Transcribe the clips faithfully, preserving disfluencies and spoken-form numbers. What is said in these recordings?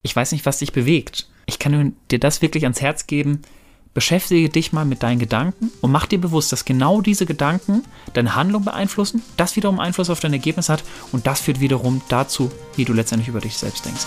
Ich weiß nicht, was dich bewegt. Ich kann dir das wirklich ans Herz geben. Beschäftige dich mal mit deinen Gedanken und mach dir bewusst, dass genau diese Gedanken deine Handlung beeinflussen, das wiederum Einfluss auf dein Ergebnis hat und das führt wiederum dazu, wie du letztendlich über dich selbst denkst.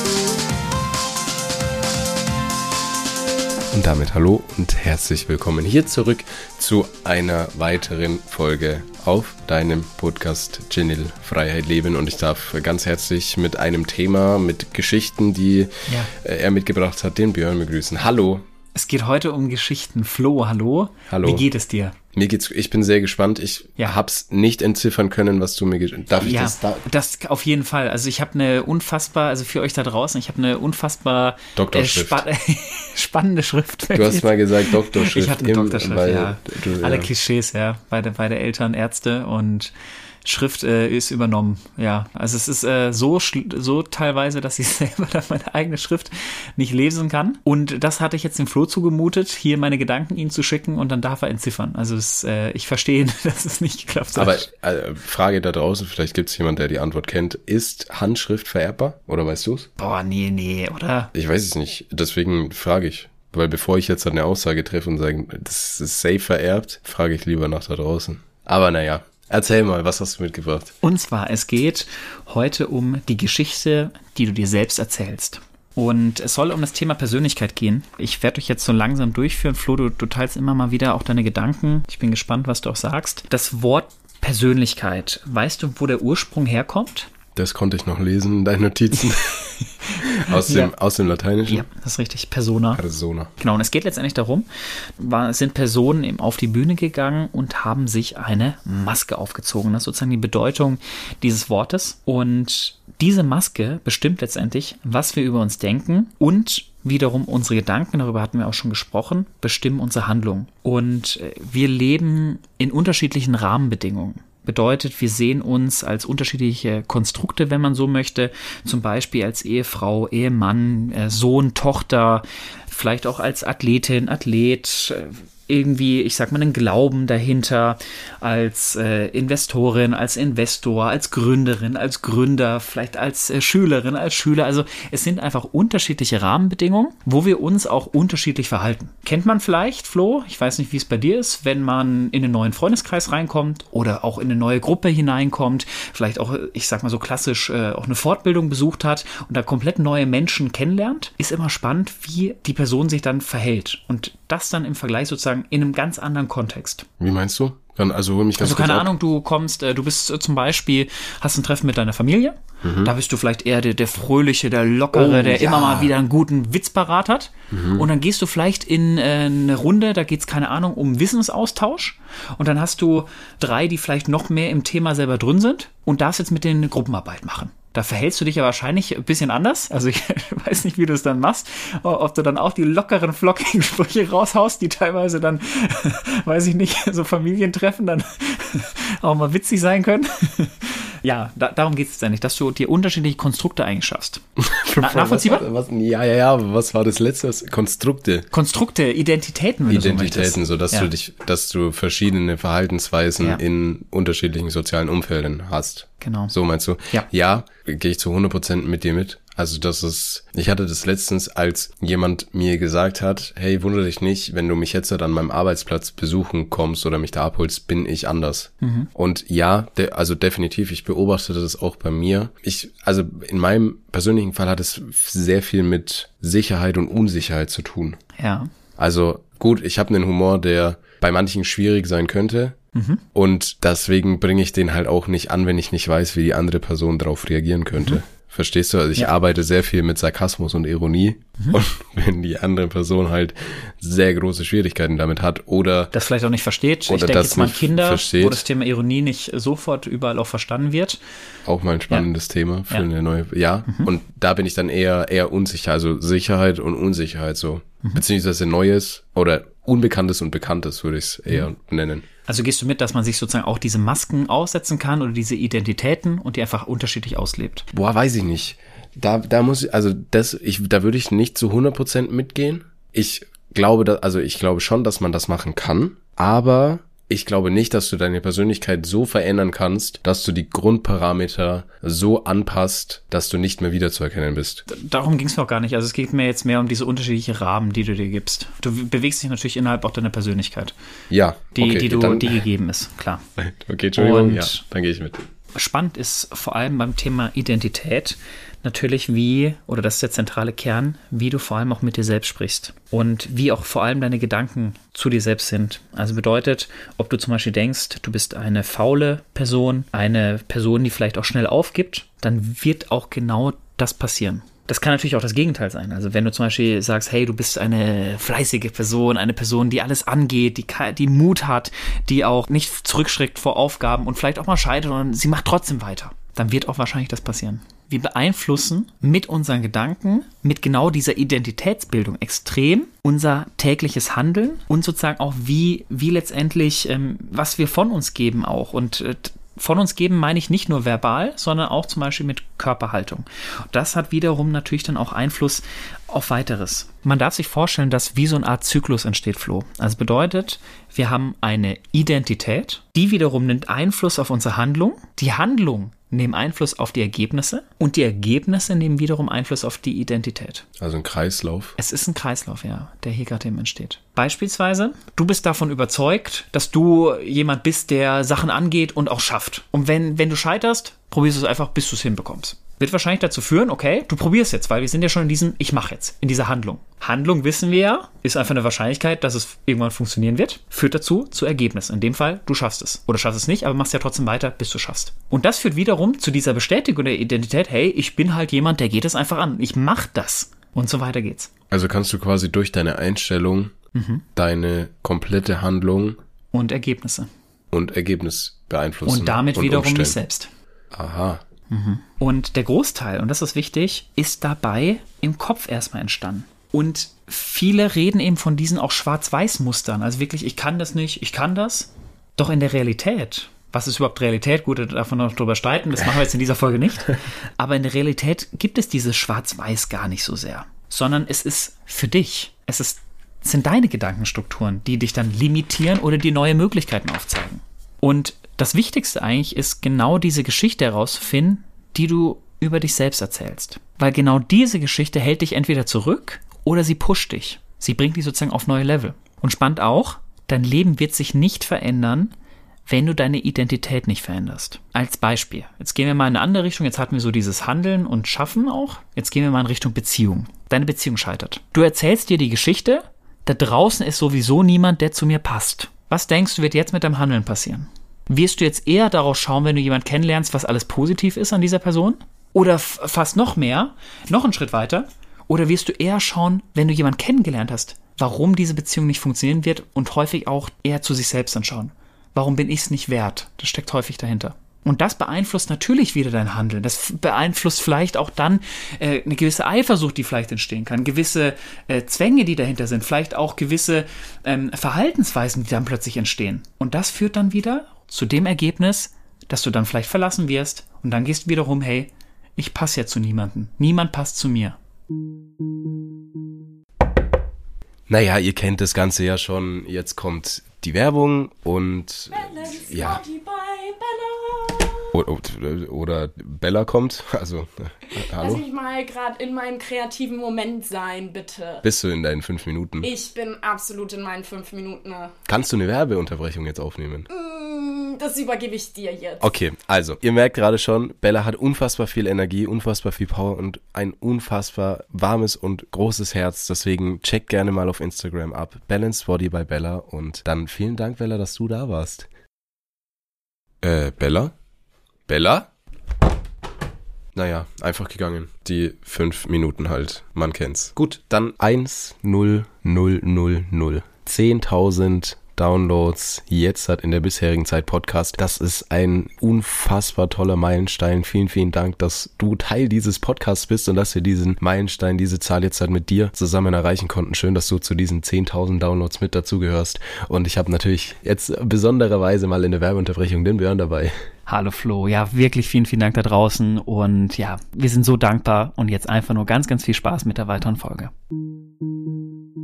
Und damit hallo und herzlich willkommen hier zurück zu einer weiteren Folge auf deinem Podcast Genil Freiheit Leben. Und ich darf ganz herzlich mit einem Thema, mit Geschichten, die ja. er mitgebracht hat, den Björn begrüßen. Hallo. Es geht heute um Geschichten. Flo, hallo. Hallo. Wie geht es dir? Mir geht's, ich bin sehr gespannt. Ich ja. hab's nicht entziffern können, was du mir ge- darf ich ja, das da? das auf jeden Fall. Also ich habe eine unfassbar, also für euch da draußen, ich habe eine unfassbar äh, spa- spannende Schrift. Du hast mal gesagt Doktorschrift. Ich hatte eine im, Doktorschrift, weil, ja. Du, Alle ja. Klischees, ja. Beide, beide Eltern Ärzte und Schrift äh, ist übernommen, ja. Also es ist äh, so schl- so teilweise, dass ich selber dann meine eigene Schrift nicht lesen kann. Und das hatte ich jetzt dem Flo zugemutet, hier meine Gedanken ihm zu schicken und dann darf er entziffern. Also es, äh, ich verstehe, dass es nicht geklappt hat. Aber äh, Frage da draußen, vielleicht gibt es jemanden, der die Antwort kennt. Ist Handschrift vererbbar? Oder weißt du es? Boah, nee, nee, oder? Ich weiß es nicht. Deswegen frage ich. Weil bevor ich jetzt eine Aussage treffe und sage, das ist safe vererbt, frage ich lieber nach da draußen. Aber naja. Erzähl mal, was hast du mitgebracht? Und zwar, es geht heute um die Geschichte, die du dir selbst erzählst. Und es soll um das Thema Persönlichkeit gehen. Ich werde euch jetzt so langsam durchführen. Flo, du, du teilst immer mal wieder auch deine Gedanken. Ich bin gespannt, was du auch sagst. Das Wort Persönlichkeit, weißt du, wo der Ursprung herkommt? Das konnte ich noch lesen in deinen Notizen. aus, dem, ja. aus dem Lateinischen? Ja, das ist richtig. Persona. Persona. Genau, und es geht letztendlich darum, war, sind Personen eben auf die Bühne gegangen und haben sich eine Maske aufgezogen. Das ist sozusagen die Bedeutung dieses Wortes. Und diese Maske bestimmt letztendlich, was wir über uns denken und wiederum unsere Gedanken, darüber hatten wir auch schon gesprochen, bestimmen unsere Handlung. Und wir leben in unterschiedlichen Rahmenbedingungen. Bedeutet, wir sehen uns als unterschiedliche Konstrukte, wenn man so möchte, zum Beispiel als Ehefrau, Ehemann, Sohn, Tochter, vielleicht auch als Athletin, Athlet, irgendwie, ich sag mal, einen Glauben dahinter, als äh, Investorin, als Investor, als Gründerin, als Gründer, vielleicht als äh, Schülerin, als Schüler. Also es sind einfach unterschiedliche Rahmenbedingungen, wo wir uns auch unterschiedlich verhalten. Kennt man vielleicht, Flo, ich weiß nicht, wie es bei dir ist, wenn man in einen neuen Freundeskreis reinkommt oder auch in eine neue Gruppe hineinkommt, vielleicht auch, ich sag mal so klassisch, äh, auch eine Fortbildung besucht hat und da komplett neue Menschen kennenlernt, ist immer spannend, wie die Person sich dann verhält. Und das dann im Vergleich sozusagen in einem ganz anderen Kontext. Wie meinst du? Also hol mich ganz Also keine kurz ab. Ahnung, du kommst, du bist zum Beispiel, hast ein Treffen mit deiner Familie, mhm. da bist du vielleicht eher der, der Fröhliche, der Lockere, oh, der ja. immer mal wieder einen guten Witz parat hat. Mhm. Und dann gehst du vielleicht in äh, eine Runde, da geht's keine Ahnung, um Wissensaustausch. Und dann hast du drei, die vielleicht noch mehr im Thema selber drin sind und darfst jetzt mit denen eine Gruppenarbeit machen. Da verhältst du dich ja wahrscheinlich ein bisschen anders. Also ich weiß nicht, wie du es dann machst. Ob du dann auch die lockeren, flockigen Sprüche raushaust, die teilweise dann, weiß ich nicht, so Familientreffen dann auch mal witzig sein können. Ja, da, darum geht es ja nicht, dass du dir unterschiedliche Konstrukte einschaffst. Na, nachvollziehbar? Was, was, ja, ja, ja. Was war das letzte? Konstrukte. Konstrukte, Identitäten, wenn Identitäten, du so so dass ja. du dich, dass du verschiedene Verhaltensweisen ja. in unterschiedlichen sozialen Umfeldern hast. Genau. So meinst du? Ja. Ja, gehe ich zu hundert Prozent mit dir mit. Also das ist, ich hatte das letztens, als jemand mir gesagt hat, hey, wundere dich nicht, wenn du mich jetzt an meinem Arbeitsplatz besuchen kommst oder mich da abholst, bin ich anders. Mhm. Und ja, de- also definitiv, ich beobachte das auch bei mir. Ich, also in meinem persönlichen Fall hat es sehr viel mit Sicherheit und Unsicherheit zu tun. Ja. Also gut, ich habe einen Humor, der bei manchen schwierig sein könnte. Mhm. Und deswegen bringe ich den halt auch nicht an, wenn ich nicht weiß, wie die andere Person darauf reagieren könnte. Mhm. Verstehst du? Also ich ja. arbeite sehr viel mit Sarkasmus und Ironie. Mhm. Und wenn die andere Person halt sehr große Schwierigkeiten damit hat oder das vielleicht auch nicht versteht. Ich denke jetzt mal an Kinder, versteht, wo das Thema Ironie nicht sofort überall auch verstanden wird. Auch mal ein spannendes ja. Thema für ja. eine neue, ja. Mhm. Und da bin ich dann eher eher unsicher. Also Sicherheit und Unsicherheit so. Mhm. Beziehungsweise Neues oder Unbekanntes und Bekanntes würde ich es eher mhm. nennen. Also gehst du mit, dass man sich sozusagen auch diese Masken aussetzen kann oder diese Identitäten und die einfach unterschiedlich auslebt? Boah, weiß ich nicht. Da, da muss ich, also das, ich, da würde ich nicht zu hundert Prozent mitgehen. Ich glaube, da, also ich glaube schon, dass man das machen kann, aber ich glaube nicht, dass du deine Persönlichkeit so verändern kannst, dass du die Grundparameter so anpasst, dass du nicht mehr wiederzuerkennen bist. Darum ging es mir auch gar nicht. Also es geht mir jetzt mehr um diese unterschiedlichen Rahmen, die du dir gibst. Du bewegst dich natürlich innerhalb auch deiner Persönlichkeit. Ja, die, okay, die, du, dann, die gegeben ist, klar. Okay, Entschuldigung, Und ja, dann gehe ich mit. Spannend ist vor allem beim Thema Identität natürlich wie, oder das ist der zentrale Kern, wie du vor allem auch mit dir selbst sprichst und wie auch vor allem deine Gedanken zu dir selbst sind. Also bedeutet, ob du zum Beispiel denkst, du bist eine faule Person, eine Person, die vielleicht auch schnell aufgibt, dann wird auch genau das passieren. Das kann natürlich auch das Gegenteil sein. Also wenn du zum Beispiel sagst, hey, du bist eine fleißige Person, eine Person, die alles angeht, die, die Mut hat, die auch nicht zurückschreckt vor Aufgaben und vielleicht auch mal scheitert und sie macht trotzdem weiter, dann wird auch wahrscheinlich das passieren. Wir beeinflussen mit unseren Gedanken, mit genau dieser Identitätsbildung extrem unser tägliches Handeln und sozusagen auch wie, wie letztendlich, ähm, was wir von uns geben auch. Und äh, von uns geben meine ich nicht nur verbal, sondern auch zum Beispiel mit Körperhaltung. Das hat wiederum natürlich dann auch Einfluss auf weiteres. Man darf sich vorstellen, dass wie so eine Art Zyklus entsteht, Flo. Also bedeutet, wir haben eine Identität, die wiederum nimmt Einfluss auf unsere Handlung. Die Handlung nehmen Einfluss auf die Ergebnisse und die Ergebnisse nehmen wiederum Einfluss auf die Identität. Also ein Kreislauf. Es ist ein Kreislauf, ja, der hier gerade eben entsteht. Beispielsweise, du bist davon überzeugt, dass du jemand bist, der Sachen angeht und auch schafft. Und wenn, wenn du scheiterst, probierst du es einfach, bis du es hinbekommst. Wird wahrscheinlich dazu führen, okay, du probierst jetzt, weil wir sind ja schon in diesem Ich mache jetzt, in dieser Handlung. Handlung wissen wir ja, ist einfach eine Wahrscheinlichkeit, dass es irgendwann funktionieren wird, führt dazu zu Ergebnis. In dem Fall, du schaffst es. Oder schaffst es nicht, aber machst ja trotzdem weiter, bis du schaffst. Und das führt wiederum zu dieser Bestätigung der Identität, hey, ich bin halt jemand, der geht es einfach an. Ich mache das. Und so weiter geht's. Also kannst du quasi durch deine Einstellung mhm. deine komplette Handlung und Ergebnisse und Ergebnis beeinflussen. Und damit und wiederum umstellen. dich selbst. Aha. Mhm. Und der Großteil, und das ist wichtig, ist dabei im Kopf erstmal entstanden. Und viele reden eben von diesen auch Schwarz-Weiß-Mustern. Also wirklich, ich kann das nicht, ich kann das. Doch in der Realität, was ist überhaupt Realität? Gut, da darf man noch drüber streiten, das machen wir jetzt in dieser Folge nicht. Aber in der Realität gibt es dieses Schwarz-Weiß gar nicht so sehr. Sondern es ist für dich, es ist, es sind deine Gedankenstrukturen, die dich dann limitieren oder dir neue Möglichkeiten aufzeigen. Und das Wichtigste eigentlich ist, genau diese Geschichte herauszufinden, die du über dich selbst erzählst. Weil genau diese Geschichte hält dich entweder zurück oder sie pusht dich. Sie bringt dich sozusagen auf neue Level. Und spannend auch, dein Leben wird sich nicht verändern, wenn du deine Identität nicht veränderst. Als Beispiel. Jetzt gehen wir mal in eine andere Richtung. Jetzt hatten wir so dieses Handeln und Schaffen auch. Jetzt gehen wir mal in Richtung Beziehung. Deine Beziehung scheitert. Du erzählst dir die Geschichte, da draußen ist sowieso niemand, der zu mir passt. Was denkst du, wird jetzt mit deinem Handeln passieren? Wirst du jetzt eher darauf schauen, wenn du jemanden kennenlernst, was alles positiv ist an dieser Person? Oder f- fast noch mehr, noch einen Schritt weiter? Oder wirst du eher schauen, wenn du jemanden kennengelernt hast, warum diese Beziehung nicht funktionieren wird und häufig auch eher zu sich selbst anschauen? Warum bin ich es nicht wert? Das steckt häufig dahinter. Und das beeinflusst natürlich wieder dein Handeln. Das beeinflusst vielleicht auch dann äh, eine gewisse Eifersucht, die vielleicht entstehen kann, gewisse äh, Zwänge, die dahinter sind, vielleicht auch gewisse ähm, Verhaltensweisen, die dann plötzlich entstehen. Und das führt dann wieder zu dem Ergebnis, dass du dann vielleicht verlassen wirst und dann gehst du wiederum, hey, ich passe ja zu niemandem. Niemand passt zu mir. Naja, ihr kennt das Ganze ja schon. Jetzt kommt die Werbung und äh, ja. Oder, oder Bella kommt, also äh, hallo. Lass mich mal gerade in meinem kreativen Moment sein, bitte. Bist du in deinen fünf Minuten? Ich bin absolut in meinen fünf Minuten. Kannst du eine Werbeunterbrechung jetzt aufnehmen? Mm, das übergebe ich dir jetzt. Okay, also, ihr merkt gerade schon, Bella hat unfassbar viel Energie, unfassbar viel Power und ein unfassbar warmes und großes Herz. Deswegen checkt gerne mal auf Instagram ab. Balanced Body by Bella. Und dann vielen Dank, Bella, dass du da warst. Äh, Bella? Bella? Naja, einfach gegangen. Die fünf Minuten halt. Man kennt's. Gut, dann eins null null null null. zehntausend Downloads jetzt hat in der bisherigen Zeit Podcast. Das ist ein unfassbar toller Meilenstein. Vielen, vielen Dank, dass du Teil dieses Podcasts bist und dass wir diesen Meilenstein, diese Zahl jetzt halt mit dir zusammen erreichen konnten. Schön, dass du zu diesen zehntausend Downloads mit dazugehörst. Und ich habe natürlich jetzt besondererweise mal in der Werbeunterbrechung den Björn dabei. Hallo Flo, ja wirklich vielen, vielen Dank da draußen und ja, wir sind so dankbar und jetzt einfach nur ganz, ganz viel Spaß mit der weiteren Folge.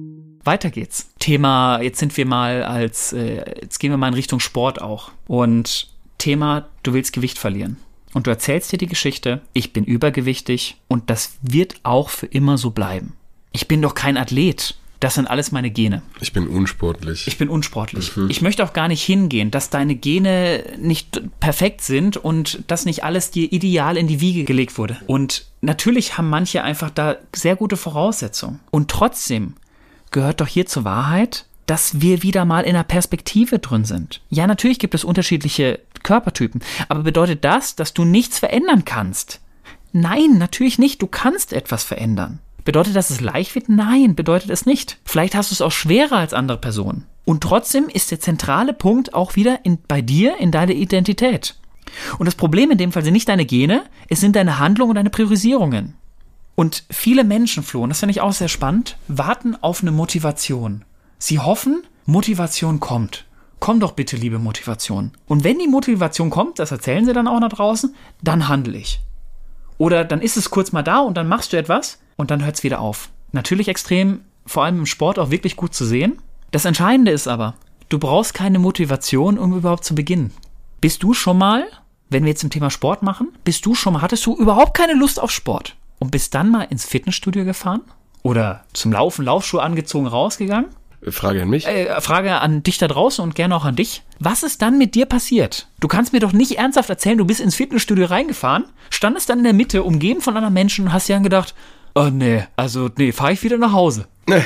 Weiter geht's. Thema, jetzt sind wir mal als, äh, jetzt gehen wir mal in Richtung Sport auch. Und Thema, du willst Gewicht verlieren. Und du erzählst dir die Geschichte, ich bin übergewichtig und das wird auch für immer so bleiben. Ich bin doch kein Athlet. Das sind alles meine Gene. Ich bin unsportlich. Ich bin unsportlich. Mhm. Ich möchte auch gar nicht hingehen, dass deine Gene nicht perfekt sind und dass nicht alles dir ideal in die Wiege gelegt wurde. Und natürlich haben manche einfach da sehr gute Voraussetzungen. Und trotzdem gehört doch hier zur Wahrheit, dass wir wieder mal in einer Perspektive drin sind. Ja, natürlich gibt es unterschiedliche Körpertypen, aber bedeutet das, dass du nichts verändern kannst? Nein, natürlich nicht. Du kannst etwas verändern. Bedeutet das, dass es leicht wird? Nein, bedeutet es nicht. Vielleicht hast du es auch schwerer als andere Personen. Und trotzdem ist der zentrale Punkt auch wieder in, bei dir, in deiner Identität. Und das Problem in dem Fall sind nicht deine Gene, es sind deine Handlungen und deine Priorisierungen. Und viele Menschen, Flo, und das finde ich auch sehr spannend, warten auf eine Motivation. Sie hoffen, Motivation kommt. Komm doch bitte, liebe Motivation. Und wenn die Motivation kommt, das erzählen sie dann auch nach draußen, dann handle ich. Oder dann ist es kurz mal da und dann machst du etwas und dann hört es wieder auf. Natürlich extrem, vor allem im Sport auch wirklich gut zu sehen. Das Entscheidende ist aber, du brauchst keine Motivation, um überhaupt zu beginnen. Bist du schon mal, wenn wir jetzt zum Thema Sport machen, bist du schon mal, hattest du überhaupt keine Lust auf Sport und bist dann mal ins Fitnessstudio gefahren? Oder zum Laufen, Laufschuhe angezogen rausgegangen? Frage an mich? Äh, Frage an dich da draußen und gerne auch an dich. Was ist dann mit dir passiert? Du kannst mir doch nicht ernsthaft erzählen, du bist ins Fitnessstudio reingefahren, standest dann in der Mitte, umgeben von anderen Menschen und hast dir dann gedacht, oh nee, also nee, fahre ich wieder nach Hause.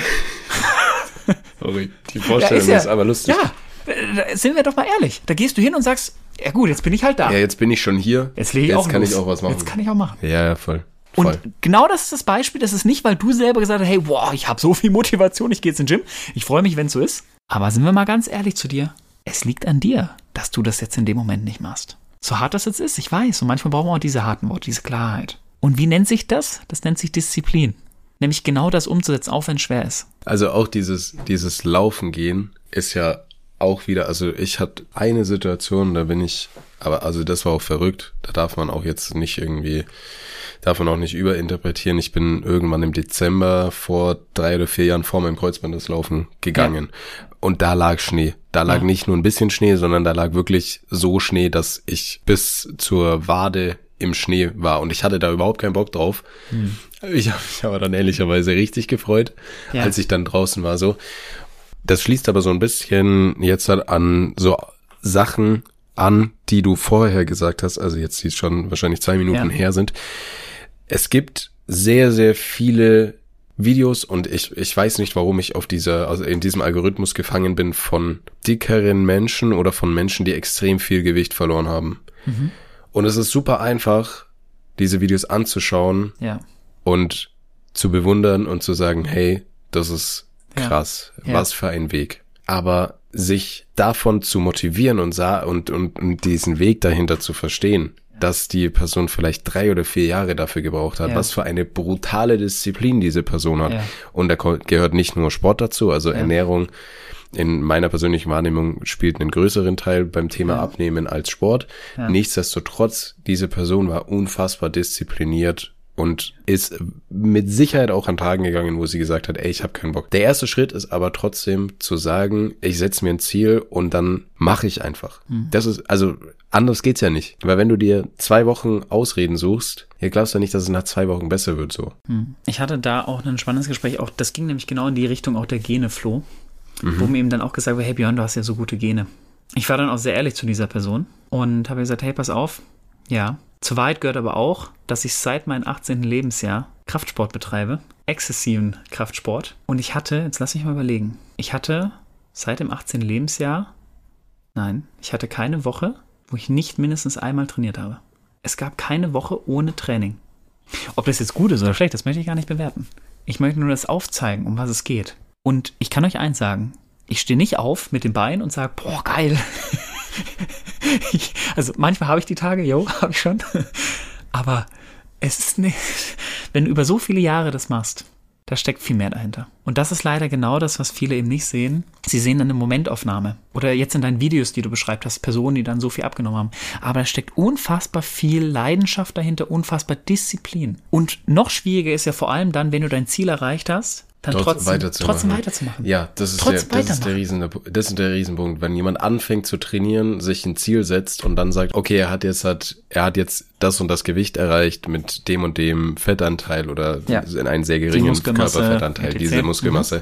Sorry, die Vorstellung ja, ist, ja, ist aber lustig. Ja, da sind wir doch mal ehrlich. Da gehst du hin und sagst, ja gut, jetzt bin ich halt da. Ja, jetzt bin ich schon hier. Jetzt lege ich jetzt auch kann los. ich auch was machen. Jetzt kann ich auch machen. Ja, ja, voll. Und Voll. genau das ist das Beispiel, das ist nicht, weil du selber gesagt hast, hey, boah, ich habe so viel Motivation, ich gehe jetzt in den Gym. Ich freue mich, wenn es so ist. Aber sind wir mal ganz ehrlich zu dir, es liegt an dir, dass du das jetzt in dem Moment nicht machst. So hart das jetzt ist, ich weiß. Und manchmal brauchen wir auch diese harten Worte, diese Klarheit. Und wie nennt sich das? Das nennt sich Disziplin. Nämlich genau das umzusetzen, auch wenn es schwer ist. Also auch dieses, dieses Laufen gehen ist ja auch wieder, also ich hatte eine Situation, da bin ich, aber also das war auch verrückt, da darf man auch jetzt nicht irgendwie, darf man auch nicht überinterpretieren. Ich bin irgendwann im Dezember vor drei oder vier Jahren vor meinem Kreuzbandriss-Laufen gegangen. Ja. Und da lag Schnee. Da lag ja. nicht nur ein bisschen Schnee, sondern da lag wirklich so Schnee, dass ich bis zur Wade im Schnee war. Und ich hatte da überhaupt keinen Bock drauf. Hm. Ich habe mich aber dann ehrlicherweise richtig gefreut, ja. als ich dann draußen war. So. Das schließt aber so ein bisschen jetzt an so Sachen an, die du vorher gesagt hast, also jetzt die schon wahrscheinlich zwei Minuten ja. her sind. Es gibt sehr, sehr viele Videos und ich ich weiß nicht, warum ich auf dieser, also in diesem Algorithmus gefangen bin von dickeren Menschen oder von Menschen, die extrem viel Gewicht verloren haben. Mhm. Und es ist super einfach, diese Videos anzuschauen ja. und zu bewundern und zu sagen, hey, das ist krass, ja. Ja. was für ein Weg. Aber sich davon zu motivieren und, sa- und, und, und diesen Weg dahinter zu verstehen, dass die Person vielleicht drei oder vier Jahre dafür gebraucht hat, ja. was für eine brutale Disziplin diese Person hat. Ja. Und da gehört nicht nur Sport dazu, also ja. Ernährung in meiner persönlichen Wahrnehmung spielt einen größeren Teil beim Thema ja. Abnehmen als Sport. Ja. Nichtsdestotrotz, diese Person war unfassbar diszipliniert und ist mit Sicherheit auch an Tagen gegangen, wo sie gesagt hat, ey, ich habe keinen Bock. Der erste Schritt ist aber trotzdem zu sagen, ich setze mir ein Ziel und dann mache ich einfach. Mhm. Das ist, also anders geht's ja nicht. Weil wenn du dir zwei Wochen Ausreden suchst, ihr glaubst ja nicht, dass es nach zwei Wochen besser wird so. Mhm. Ich hatte da auch ein spannendes Gespräch, auch das ging nämlich genau in die Richtung auch der Gene, Flo, mhm. wo mir eben dann auch gesagt wurde, hey Björn, du hast ja so gute Gene. Ich war dann auch sehr ehrlich zu dieser Person und habe gesagt, hey, pass auf, ja, zur Wahrheit gehört aber auch, dass ich seit meinem achtzehnten Lebensjahr Kraftsport betreibe, exzessiven Kraftsport. Und ich hatte, jetzt lass mich mal überlegen, ich hatte seit dem achtzehnten Lebensjahr, nein, ich hatte keine Woche, wo ich nicht mindestens einmal trainiert habe. Es gab keine Woche ohne Training. Ob das jetzt gut ist oder schlecht, das möchte ich gar nicht bewerten. Ich möchte nur das aufzeigen, um was es geht. Und ich kann euch eins sagen, ich stehe nicht auf mit dem Bein und sage, boah, geil. Ich, also manchmal habe ich die Tage, jo, habe ich schon. Aber es ist nicht, wenn du über so viele Jahre das machst, da steckt viel mehr dahinter. Und das ist leider genau das, was viele eben nicht sehen. Sie sehen dann eine Momentaufnahme. Oder jetzt in deinen Videos, die du beschreibt hast, Personen, die dann so viel abgenommen haben. Aber da steckt unfassbar viel Leidenschaft dahinter, unfassbar Disziplin. Und noch schwieriger ist ja vor allem dann, wenn du dein Ziel erreicht hast, dann Trotz trotzdem, weiterzumachen. trotzdem weiterzumachen. Ja, das ist, Trotz der, das, ist der Riesen, das ist der Riesenpunkt. Wenn jemand anfängt zu trainieren, sich ein Ziel setzt und dann sagt, okay, er hat jetzt hat, er hat jetzt das und das Gewicht erreicht mit dem und dem Fettanteil oder Ja. in einen sehr geringen Die Muskelmasse, Körperfettanteil, et cetera. diese Muskelmasse.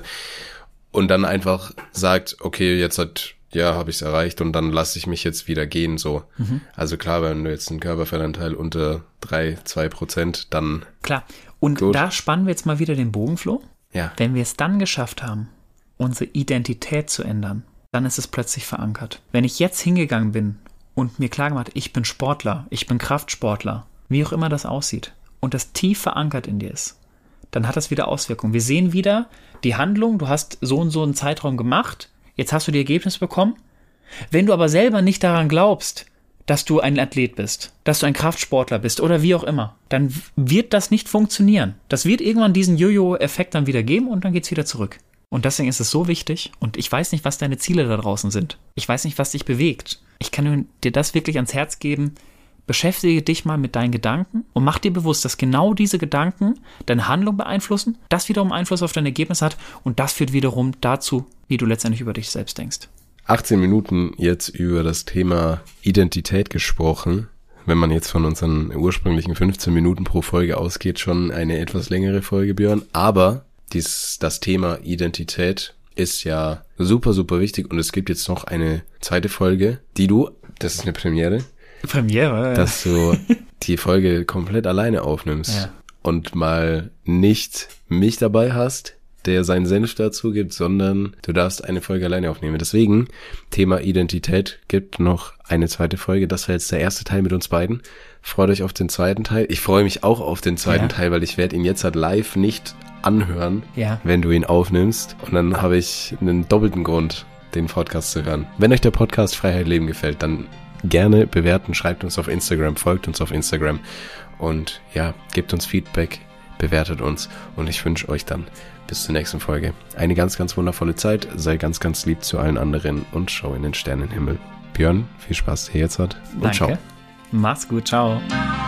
Und dann einfach sagt, okay, jetzt hat, ja, habe ich es erreicht und dann lasse ich mich jetzt wieder gehen, so. Mhm. Also klar, wenn du jetzt einen Körperfettanteil unter drei, zwei Prozent, dann, Klar. Und Gut. da spannen wir jetzt mal wieder den Bogen, Flo. ja. Wenn wir es dann geschafft haben, unsere Identität zu ändern, dann ist es plötzlich verankert. Wenn ich jetzt hingegangen bin und mir klar gemacht, ich bin Sportler, ich bin Kraftsportler, wie auch immer das aussieht, und das tief verankert in dir ist, dann hat das wieder Auswirkungen. Wir sehen wieder die Handlung, du hast so und so einen Zeitraum gemacht, jetzt hast du die Ergebnisse bekommen. Wenn du aber selber nicht daran glaubst, dass du ein Athlet bist, dass du ein Kraftsportler bist oder wie auch immer, dann wird das nicht funktionieren. Das wird irgendwann diesen Jojo-Effekt dann wieder geben und dann geht's wieder zurück. Und deswegen ist es so wichtig, und ich weiß nicht, was deine Ziele da draußen sind. Ich weiß nicht, was dich bewegt. Ich kann dir das wirklich ans Herz geben. Beschäftige dich mal mit deinen Gedanken und mach dir bewusst, dass genau diese Gedanken deine Handlung beeinflussen, das wiederum Einfluss auf dein Ergebnis hat und das führt wiederum dazu, wie du letztendlich über dich selbst denkst. achtzehn Minuten jetzt über das Thema Identität gesprochen. Wenn man jetzt von unseren ursprünglichen fünfzehn Minuten pro Folge ausgeht, schon eine etwas längere Folge, Björn. Aber dies, das Thema Identität ist ja super, super wichtig und es gibt jetzt noch eine zweite Folge, die du, das ist eine Premiere, Premiere, ja. dass du die Folge komplett alleine aufnimmst Ja. und mal nicht mich dabei hast, der seinen Senf dazu gibt, sondern du darfst eine Folge alleine aufnehmen. Deswegen, Thema Identität, gibt noch eine zweite Folge. Das war jetzt der erste Teil mit uns beiden. Freut euch auf den zweiten Teil. Ich freue mich auch auf den zweiten Ja. Teil, weil ich werde ihn jetzt halt live nicht anhören, Ja. wenn du ihn aufnimmst. Und dann habe ich einen doppelten Grund, den Podcast zu hören. Wenn euch der Podcast Freiheit Leben gefällt, dann gerne bewerten, schreibt uns auf Instagram, folgt uns auf Instagram und ja, gebt uns Feedback, bewertet uns und ich wünsche euch dann bis zur nächsten Folge eine ganz, ganz wundervolle Zeit, sei ganz, ganz lieb zu allen anderen und schau in den Sternenhimmel. Björn, viel Spaß dir jetzt hat und Danke. ciao. Mach's gut, ciao.